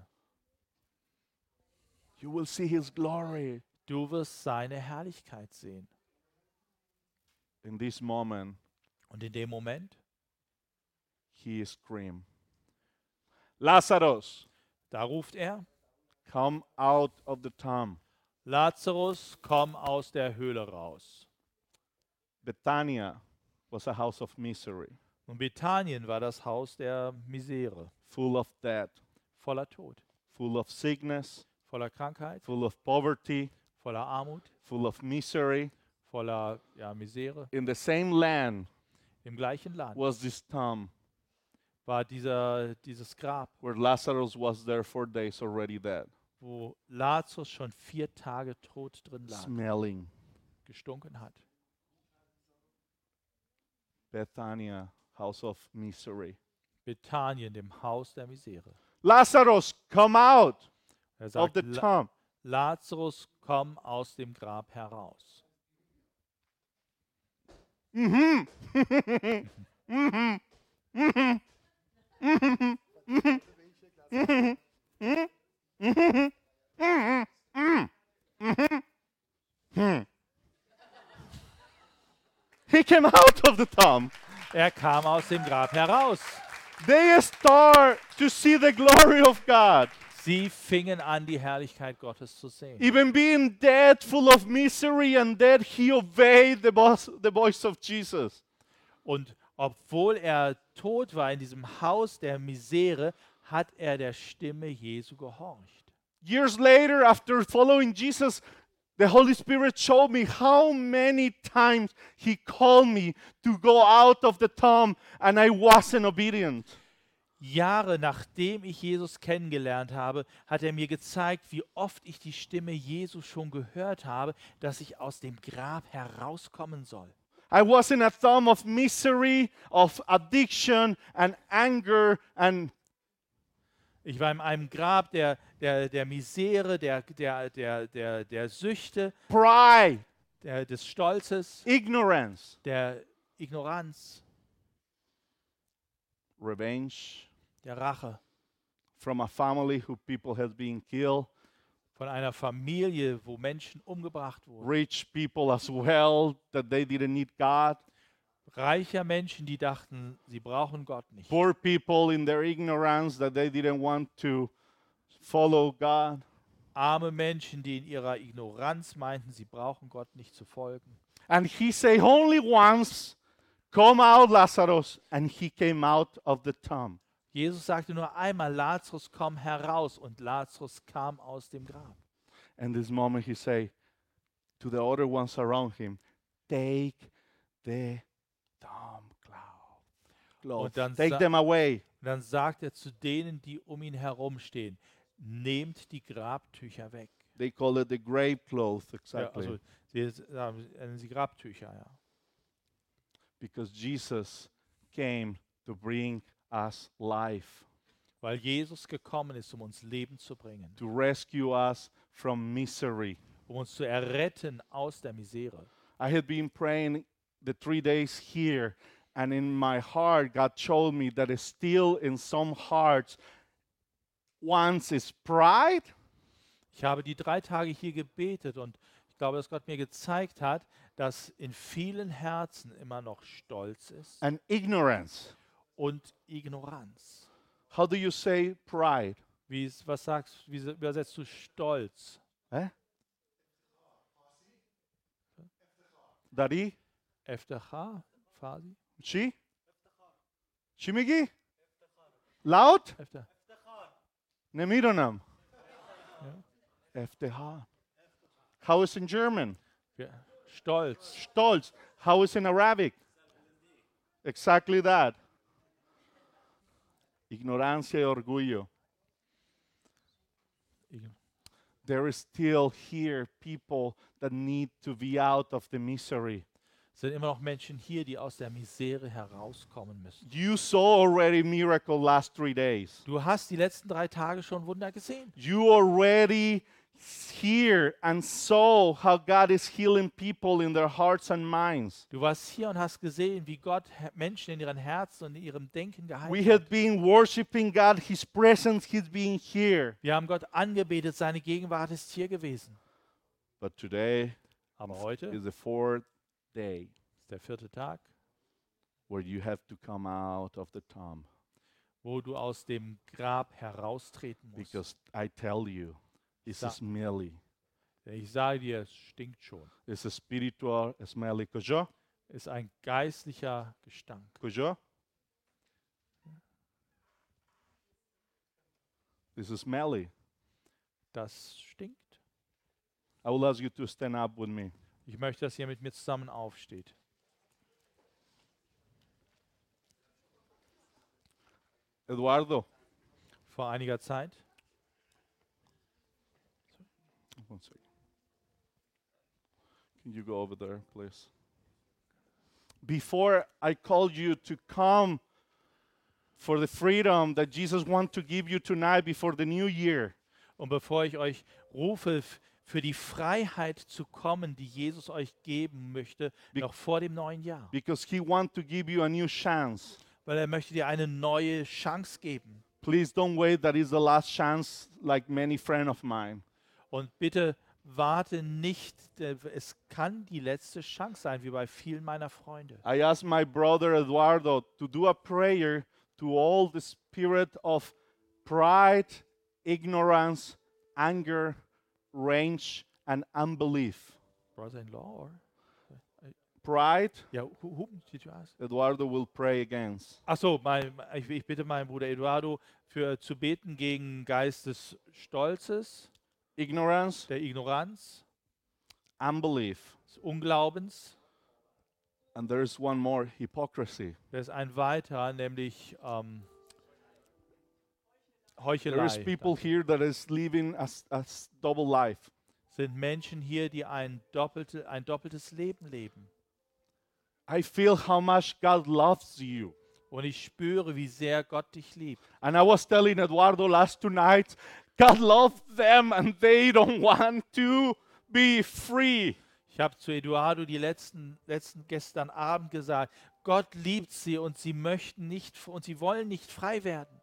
You will see his glory. Du wirst seine Herrlichkeit sehen. In this moment, Und in dem Moment, he screamed, Lazarus, da ruft er, come out of the tomb. Lazarus, komm aus der Höhle raus. Bethania was a house of misery, Und Bethanien war das Haus der Misere, full of death, voller Tod, full of sickness, voller Krankheit, full of poverty, voller Armut, full of misery. voller ja, Misere. In the same land Im gleichen Land was this tomb war dieser, dieses Grab, where Lazarus was there four days already dead, wo Lazarus schon vier Tage tot drin lag, smelling. gestunken hat. Bethania, house of misery. Bethanien, dem Haus der Misere. Lazarus, come out Er of sagt, the La tomb. Lazarus, komm aus dem Grab heraus. Mhm. Mhm. Mhm. Mhm. Mhm. Mhm. Mhm. Mhm. Mhm. Mhm. Mhm. He came out of the tomb. Er kam aus dem Grab heraus. They start to see the glory of God. Sie fingen an, die Herrlichkeit Gottes zu sehen. Even being dead, full of misery and dead, he obeyed the, boss, the voice of Jesus. Und obwohl er tot war in diesem Haus der Misere, hat er der Stimme Jesu gehorcht. Years later, after following Jesus, the Holy Spirit showed me how many times he called me to go out of the tomb and I wasn't obedient. Jahre nachdem ich Jesus kennengelernt habe, hat er mir gezeigt, wie oft ich die Stimme Jesu schon gehört habe, dass ich aus dem Grab herauskommen soll. I was in a tomb of misery, of addiction and anger and Ich war in einem Grab der, der, der Misere, der, der, der, der, der Süchte, pride, der, des Stolzes, ignorance, der Ignoranz, revenge der Rache. from a family who people had been killed, Von einer Familie, wo Menschen umgebracht wurden. rich people as well that they didn't need God, Reicher Menschen, die dachten, sie brauchen Gott nicht. poor people in their ignorance that they didn't want to follow God. Arme Menschen, die in ihrer Ignoranz meinten, sie brauchen Gott nicht zu folgen. And he said, only once, come out, Lazarus. And he came out of the tomb. Jesus sagte nur einmal, Lazarus, komm heraus. Und Lazarus kam aus dem Grab. And this moment he said to the other ones around him, take the tomb cloth. cloth. Und dann Take sa- them away. Und dann sagt er zu denen, die um ihn herumstehen, nehmt die Grabtücher weg. They call it the grave cloth, Ja, exactly. also, sie sagen nennen sie Grabtücher, ja. Because Jesus came to bring us life, Weil Jesus gekommen ist, um uns Leben zu bringen, to rescue us from misery. um uns zu erretten aus der Misere. I had been praying the three days here, and in my heart, God showed me that it's still in some hearts, once is pride, Ich habe die drei Tage hier gebetet und ich glaube, dass Gott mir gezeigt hat, dass in vielen Herzen immer noch Stolz ist and ignorance. und Ignoranz. How do you say pride? Wie ist, was sagst, wie übersetzt du Stolz? Eh? Dari? Eftecha? Fasi? Chi? Chimigi? Laut? Efter. Nemironam. Ja. F D H. How is in German? Ja. Stolz. Stolz. How is in Arabic? Exactly that. Ignorancia y orgullo. Ign- There is still here people that need to be out of the misery. Es sind immer noch Menschen hier, die aus der Misere herauskommen müssen. You saw already miracle last three days. Du hast die letzten drei Tage schon Wunder gesehen. You already here and saw how God is healing people in their hearts and minds. Du warst hier und hast gesehen, wie Gott He- Menschen in ihren Herzen und in ihrem Denken We geheilt had hat. been worshiping God, His presence, His being here. Wir haben Gott angebetet, seine Gegenwart ist hier gewesen. But today Aber heute is the fourth day ist der vierte Tag, where you have to come out of the tomb. wo du aus dem Grab heraustreten musst. Because I tell you, it's Sa- smelly. Denn ich sage dir, es stinkt schon. It's a spiritual smelly. Kojo? Ist ein geistlicher Gestank. Kojo? This is smelly. Das stinkt. I will ask you to stand up with me. Ich möchte, dass ihr mit mir zusammen aufsteht. Eduardo. Vor einiger Zeit One second. Can you go over there, please? before I called you to come for the freedom that Jesus wants to give you tonight before the new year, Und bevor ich euch rufe, f- für die Freiheit zu kommen, die Jesus euch geben möchte, Be- noch vor dem neuen Jahr. because He wants to give you a new chance. Weil er möchte dir eine neue Chance geben. Please don't wait. That is the last chance, like many friends of mine. Und bitte warte nicht, äh, es kann die letzte Chance sein, wie bei vielen meiner Freunde. I asked my brother Eduardo to do a prayer to all the spirit of pride, ignorance, anger, rage, and unbelief. Brother-in-law, or? Pride, Ja, who, whom did you ask? Eduardo will pray against. Ach so, mein, ich, ich bitte meinen Bruder Eduardo für zu beten gegen Geist des Stolzes, Ignorance, der Ignoranz, unbelief, des Unglaubens. and there's one more, hypocrisy. Da ist ein weiterer, nämlich ähm, There is Heuchelei. people here that is living a, s- a s- double life. Sind Menschen hier, die ein, doppelte, ein doppeltes Leben leben. I feel how much God loves you. Und ich spüre, wie sehr Gott dich liebt. And I was telling Eduardo last two nights, God loves them and they don't want to be free. Ich habe zu Eduardo die letzten, letzten gestern Abend gesagt, Gott liebt sie und sie möchten nicht und sie wollen nicht frei werden.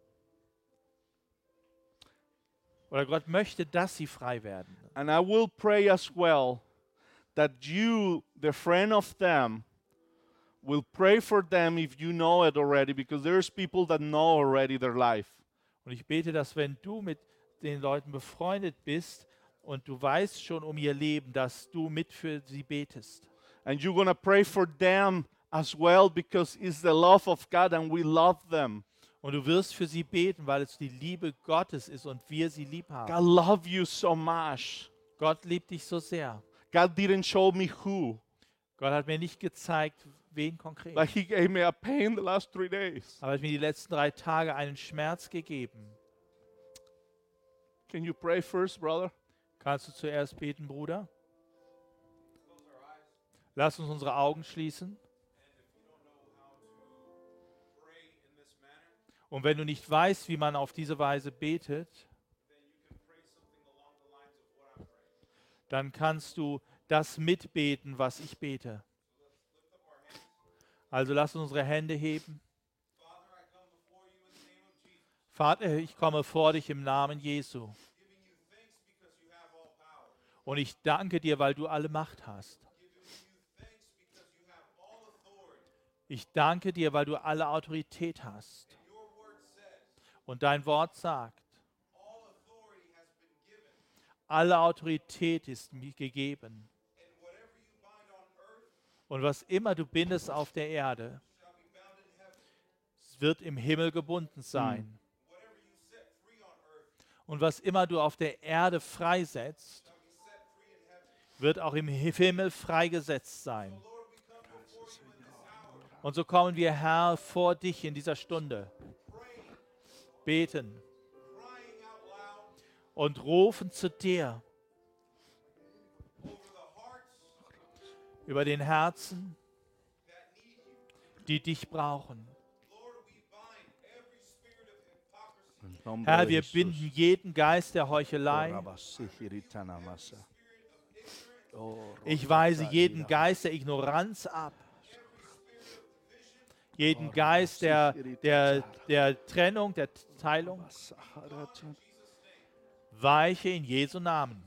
Oder Gott möchte, dass sie frei werden. And I will pray as well that you, the friend of them, will pray for them if you know it already, because there's people that know already their life. Und ich bete, dass wenn du mit den Leuten befreundet bist und du weißt schon um ihr Leben, dass du mit für sie betest. And you're going to pray for them as well, because it's the love of God and we love them. Und du wirst für sie beten, weil es die Liebe Gottes ist und wir sie lieb haben. God loves you so much. Gott liebt dich so sehr. God didn't show me who, Gott hat mir nicht gezeigt, wen konkret. but He gave me a pain the last three days. Aber er hat mir die letzten drei Tage einen Schmerz gegeben. Can you pray first, brother? Kannst du zuerst beten, Bruder? Lass uns unsere Augen schließen. Und wenn du nicht weißt, wie man auf diese Weise betet, dann kannst du das mitbeten, was ich bete. Also lass uns unsere Hände heben. Vater, ich komme vor dich im Namen Jesu. Und ich danke dir, weil du alle Macht hast. Ich danke dir, weil du alle Autorität hast. Und dein Wort sagt, alle Autorität ist mir gegeben. Und was immer du bindest auf der Erde, es wird im Himmel gebunden sein. Und was immer du auf der Erde freisetzt, wird auch im Himmel freigesetzt sein. Und so kommen wir, Herr, vor dich in dieser Stunde, beten und rufen zu dir über den Herzen, die dich brauchen. Herr, wir binden jeden Geist der Heuchelei. Ich weise jeden Geist der Ignoranz ab. Jeden Geist der, der, der Trennung, der Teilung. Weiche in Jesu Namen.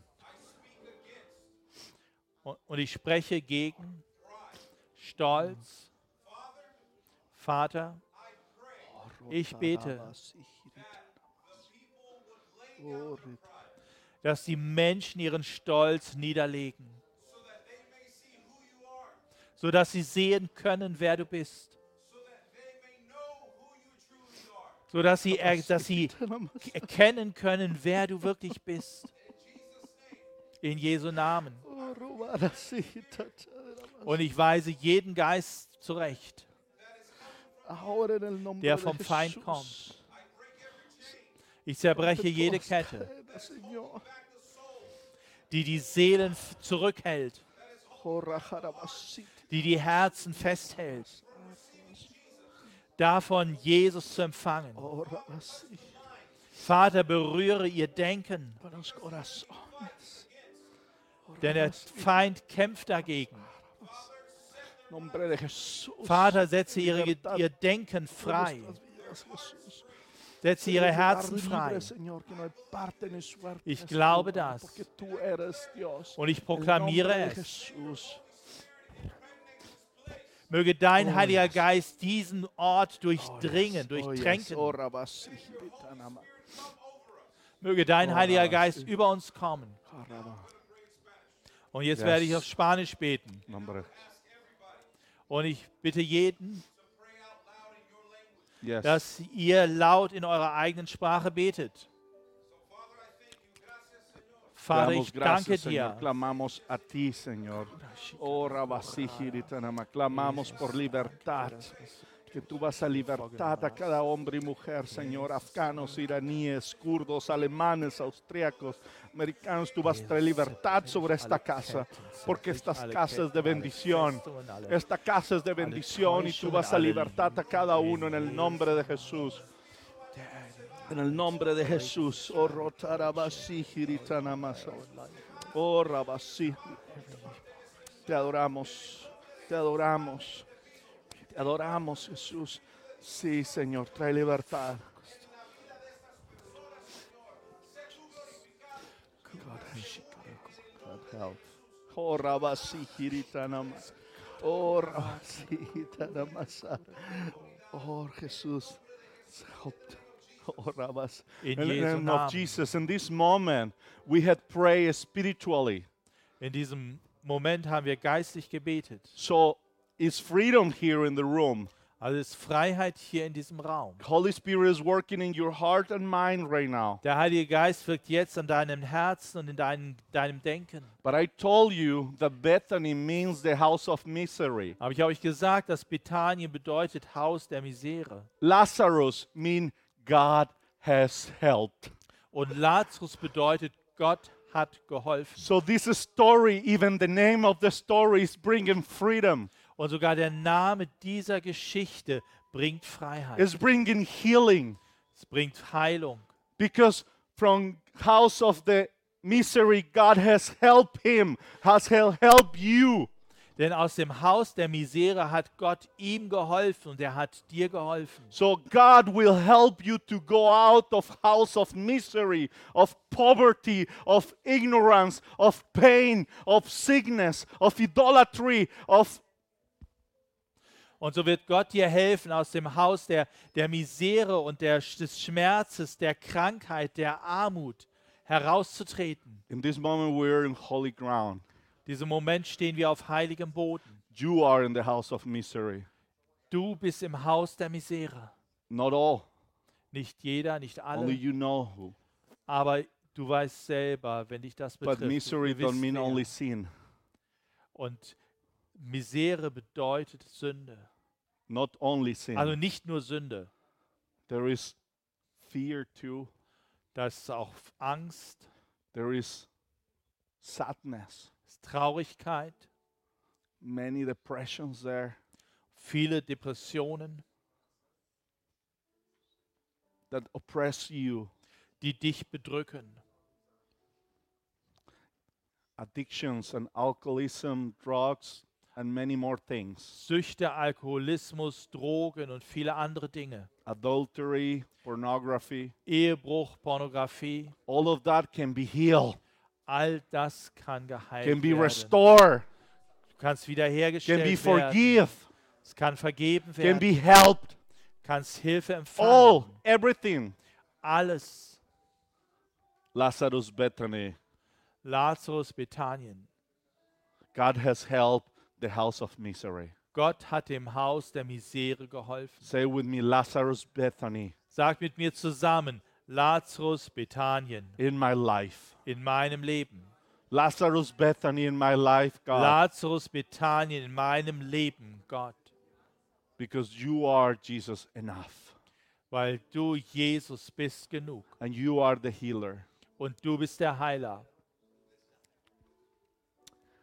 Und, und ich spreche gegen Stolz. Vater, ich bete, dass die Menschen ihren Stolz niederlegen, sodass sie sehen können, wer du bist. Sodass sie, er, dass sie erkennen können, wer du wirklich bist. In Jesu Namen. Und ich weise jeden Geist zurecht, der vom Feind kommt. Ich zerbreche jede Kette, die die Seelen f- zurückhält, die die Herzen festhält, davon Jesus zu empfangen. Vater, berühre ihr Denken, denn der Feind kämpft dagegen. Vater, setze ihre, ihr Denken frei. Setze ihre Herzen frei. Ich glaube das. Und ich proklamiere es. Möge dein Heiliger Geist diesen Ort durchdringen, durchtränken. Möge dein Heiliger Geist über uns kommen. Und jetzt werde ich auf Spanisch beten. Und ich bitte jeden, Yes. dass ihr laut in eurer eigenen Sprache betet. Vater, ich danke dir. Clamamos a ti, Señor. Oh, Rabasijiritanama. Clamamos por libertad. Que tú vas a libertad a cada hombre y mujer, Señor. Afganos, iraníes, kurdos, alemanes, austríacos, americanos. Tú vas a traer libertad sobre esta casa. Porque esta casa es de bendición. Esta casa es de bendición y tú vas a libertad a cada uno en el nombre de Jesús. En el nombre de Jesús. Oh, Rotarabasijiritanamasa. Oh, Rabasí. Te adoramos. Te adoramos. Te adoramos, Jesús. Sí, Señor, trae libertad. Oh, Rabasijiritanama. Oh, Rabasijiritanamasa. Oh, Jesús. Help. Oh, Rabas. In In the Jesu name of Namen. Jesus, in this moment, we had prayed spiritually. In diesem Moment haben wir geistlich gebetet. So, is freedom here in the room. Also ist Freiheit hier in diesem Raum. Holy Spirit is working in your heart and mind right now. Der Heilige Geist wirkt jetzt an deinem Herzen und in deinem, deinem Denken. But I told you that Bethany means the house of misery. Aber ich habe euch gesagt, dass Bethanien bedeutet Haus der Misere. Lazarus means God has helped. Und Lazarus bedeutet, Gott hat geholfen. So this story, even the name of the story is bringing freedom. Und sogar der Name dieser Geschichte bringt Freiheit. It's bringing healing. Es bringt Heilung. Because from house of the misery, God has helped him, has hel- helped you. Denn aus dem Haus der Misere hat Gott ihm geholfen und er hat dir geholfen. So God will help you to go out of house of misery, of poverty, of ignorance, of pain, of sickness, of idolatry, of Und so wird Gott dir helfen, aus dem Haus der, der Misere und der, des Schmerzes, der Krankheit, der Armut herauszutreten. in this moment we're in holy ground. Diesem Moment stehen wir auf heiligem Boden. You are in the house of misery. Du bist im Haus der Misere. Not all, Nicht jeder, nicht only alle, you know who. aber du weißt selber, wenn dich das But betrifft. misery du don't wisst mean wer. only sin. Und Misere bedeutet Sünde. Not only sin. Also nicht nur Sünde. There is fear too. Da ist auch Angst, There is sadness. es ist Traurigkeit, Many depressions there. viele Depressionen, That oppress you. die dich bedrücken. Addictions and alcoholism, drugs, and many more things. Süchte, Alkoholismus, Drogen und viele andere Dinge. Adultery, pornography, Ehebruch, Pornografie, all of that can be healed, all das kann geheilt can be werden. restored, Du kannst can wiederhergestellt be werden. forgive, Es kann vergeben can werden. be helped. Kannst Hilfe empfangen. All, everything. Alles. Lazarus, Bethany. Lazarus, Bethanien. God has helped the house of misery. Gott hat dem Haus der Misere geholfen. Say with me, Lazarus, Bethany, Sag mit mir zusammen, Lazarus, Bethanien, in my life. in meinem Leben. Lazarus, Bethany, in my life, God. Lazarus, Bethanien, in meinem Leben, Gott. Because you are, Jesus, enough. Weil du, Jesus, bist genug. And you are the healer. Und du bist der Heiler.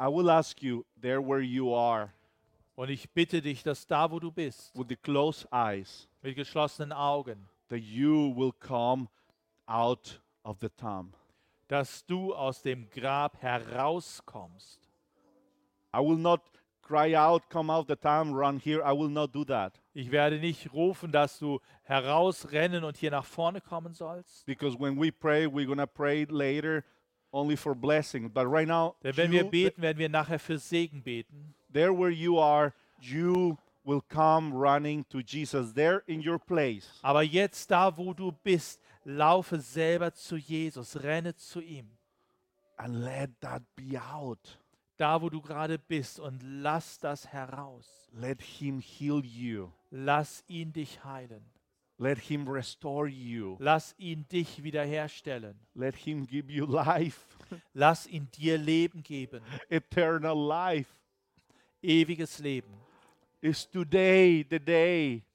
I will ask you there where you are, Und ich bitte dich, dass da, wo du bist, with the closed eyes, mit geschlossenen Augen, that you will come out of the tomb. dass du aus dem Grab herauskommst. I will not cry out, come out the tomb, run here. I will not do that. Ich werde nicht rufen, dass du herausrennen und hier nach vorne kommen sollst. Because when we pray, we're going to pray later only for blessing. But right now, Denn wenn wir you, beten, werden wir nachher für Segen beten. there where you are, you will come running to Jesus. There in your place. Aber jetzt da, wo du bist, laufe selber zu Jesus, renne zu ihm. And let that be out. Da, wo du gerade bist, und lass das heraus. Let him heal you. Lass ihn dich heilen. Let him restore you. Lass ihn dich wiederherstellen. Let him give you life, Lass ihn dir Leben geben. eternal life. Ewiges Leben. Is today the day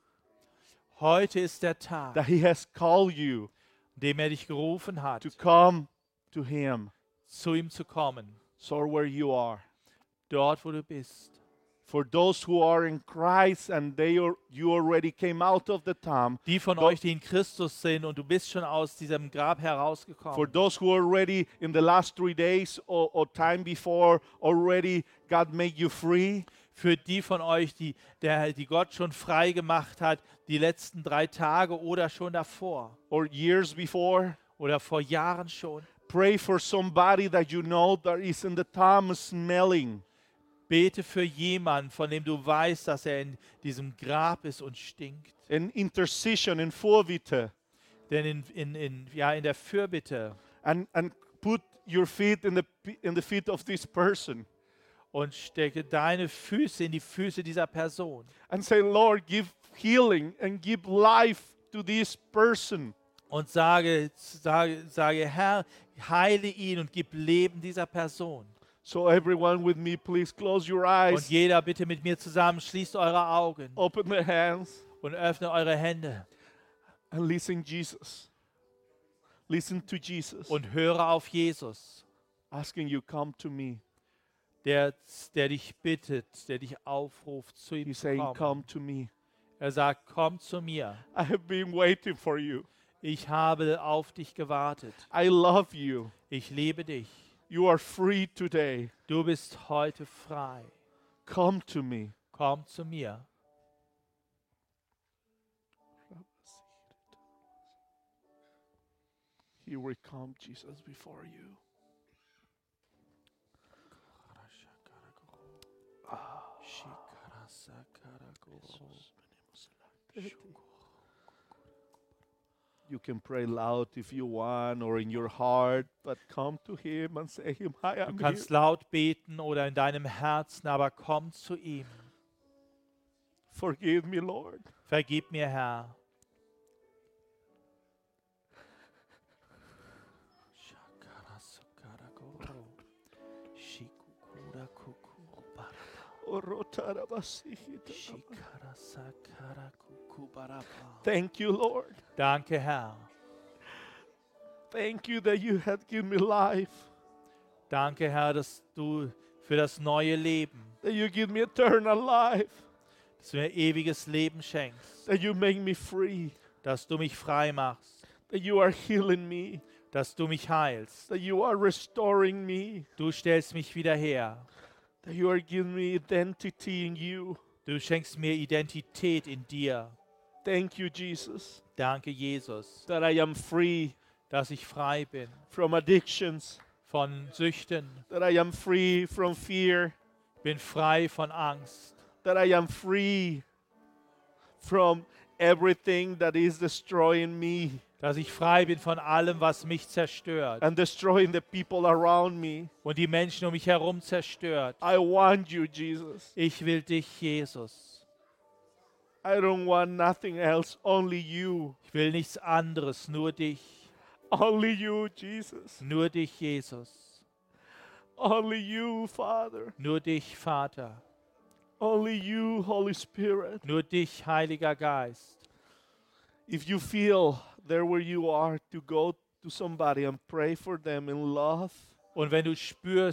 Heute ist der Tag, that he has called you an dem er dich gerufen hat, to come to him. zu ihm zu kommen. So where you are. Dort, wo du bist. For those who are in Christ and they are, you already came out of the tomb. Die von Tho- euch, die in Christus sind und du bist schon aus diesem Grab For herausgekommen. those who already in the last three days or, or time before already God made you free. Für die von euch, die, der, die Gott schon frei gemacht hat, die letzten drei Tage oder schon davor Or years before. oder vor Jahren schon. Pray for somebody that you know that is in the tomb smelling. Bete für jemanden, von dem du weißt, dass er in diesem Grab ist und stinkt. In intercession, in Vorbitte. Denn in, in, in, ja, in der Fürbitte And, and put your feet in the, p- in the feet of this person. und stecke deine Füße in die Füße dieser Person And say, Lord, give healing and give life to this person. und sage, sage, sage, Herr, heile ihn und gib Leben dieser Person. So everyone with me, please close your Und eyes, jeder bitte mit mir zusammen, schließt eure Augen open the hands, und öffne eure Hände and listen Jesus. Listen to Jesus und höre auf Jesus, asking you, come to me. der, der dich bittet, der dich aufruft, zu ihm He's zu saying, kommen. come to me. Er sagt, komm zu mir. I have been waiting for you. Ich habe auf dich gewartet. I love you. Ich liebe dich. You are free today. Du bist heute frei. Come to me. Komm zu mir. Here we come, Jesus, before you. You can pray loud if you want or in your heart, but come to him and say him, I Du am here. kannst laut beten oder in deinem Herzen, aber komm zu ihm. Forgive me, Lord. Vergib mir, Herr. Thank you, Lord. Danke, Herr. Thank you that you have given me life, Danke, Herr, dass du für das neue Leben, that you give me eternal life, dass du mir ewiges Leben schenkst, that you make me free, dass du mich frei machst, that you are healing me, dass du mich heilst. that you are restoring me, Du stellst mich wieder her. that you are giving me identity in you. Du schenkst mir Identität in dir. Thank you, Jesus, Danke, Jesus, that I am free dass ich frei bin from addictions, von Süchten, that I am free from fear, bin frei von Angst, that I am free from everything that is destroying me dass ich frei bin von allem, was mich zerstört and destroying the people around me. und die Menschen um mich herum zerstört. I want you, Jesus. Ich will dich, Jesus. I don't want nothing else, only you. Ich will nichts anderes, nur dich. Only you, Jesus. Nur dich, Jesus. Only you, Father. Nur dich, Vater. Only you, Holy Spirit. Nur dich, Heiliger Geist. If you feel there where you are to go to somebody and pray for them in love, Und wenn du spürst,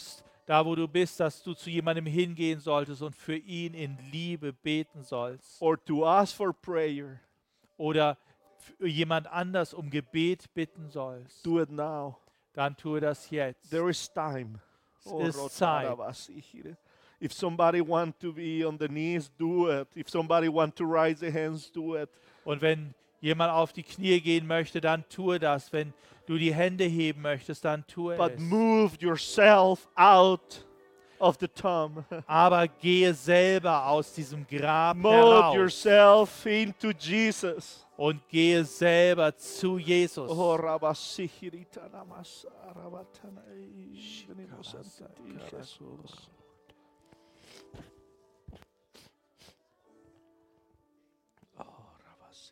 da wo du bist, dass du zu jemandem hingehen solltest und für ihn in Liebe beten sollst. or to ask for prayer, Oder für jemand anders um Gebet bitten sollst, do it now. dann tue das jetzt. There is time. Es Oh, ist Zeit. Rotarabasihire. If somebody want to be on the knees, do it. If somebody want to raise their hands, do it. Und wenn jemand auf die Knie gehen möchte, dann tue das. Wenn du die Hände heben möchtest, dann tue But es. move yourself out of the tomb. Aber gehe selber aus diesem Grab Move heraus yourself into Jesus. und gehe selber zu Jesus. Oh, Rabasihirita namasa, Rabatana, venimos ante ti, Jesús. Oh, Rabasi.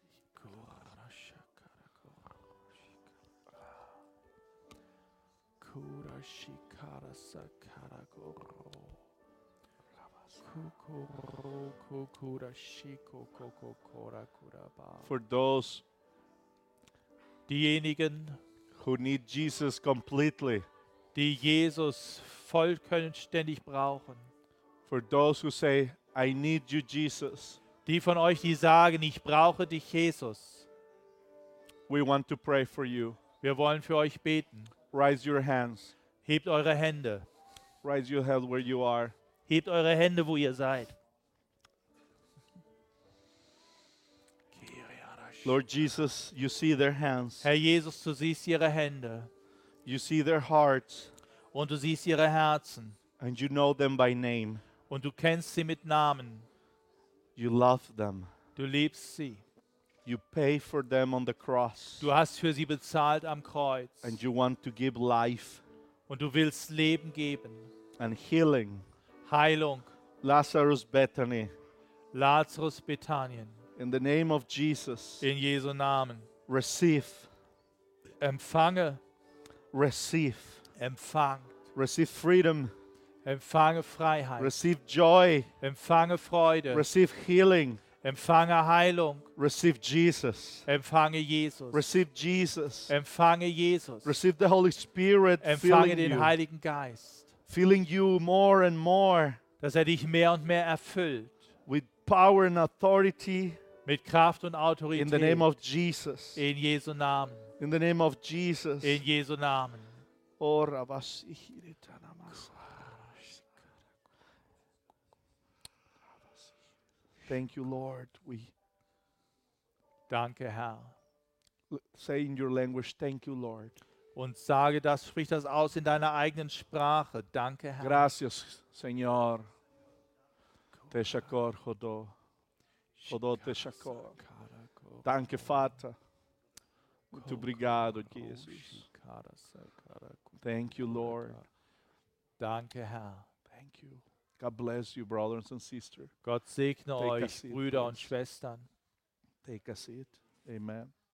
For those Diejenigen, who need Jesus completely, die Jesus vollständig brauchen, for those who say, I need you, Jesus, die von euch, die sagen, ich brauche dich, Jesus, we want to pray for you. wir wollen für euch beten. Raise your hands. Hebt eure Hände. Raise your head where you are. Hebt eure Hände, wo ihr seid. Lord Jesus, you see their hands. Herr Jesus, du siehst ihre Hände You see their hearts. und du siehst ihre Herzen And you know them by name. und du kennst sie mit Namen. You love them. Du liebst sie. You pay for them on the cross. Du hast für sie bezahlt am Kreuz And you want to give life und du willst Leben geben, and healing. Heilung. Lazarus, Bethany, Lazarus, Bethanien, in the name of Jesus, in Jesu Namen. receive, Empfange, receive, empfang, receive freedom, empfange Freiheit, receive joy, empfange Freude, receive healing, empfange Heilung, receive Jesus, empfange Jesus, receive Jesus, empfange Jesus, receive the Holy Spirit empfange filling den you, Heiligen Geist, filling you more and more dass er dich mehr und mehr erfüllt with power and authority mit Kraft und in the name Autorität of Jesus. in Jesu Namen, In the name of Jesus. in Jesu Namen. Oh, Rabasihiritanamasa. Thank you, Lord. We Danke, Herr. l- say in your language, thank you, Lord. Und sage das, sprich das aus in deiner eigenen Sprache. Danke, Herr. Gracias, Señor. Te shakor, Jodo. Jodo te shakor. Danke, Vater. Muito obrigado, Jesus. Thank you, Lord. Danke, Herr. Thank you. God bless you, brothers and sisters. Gott segne Take a euch, seat, Brüder und please. Schwestern. Take a seat. Amen.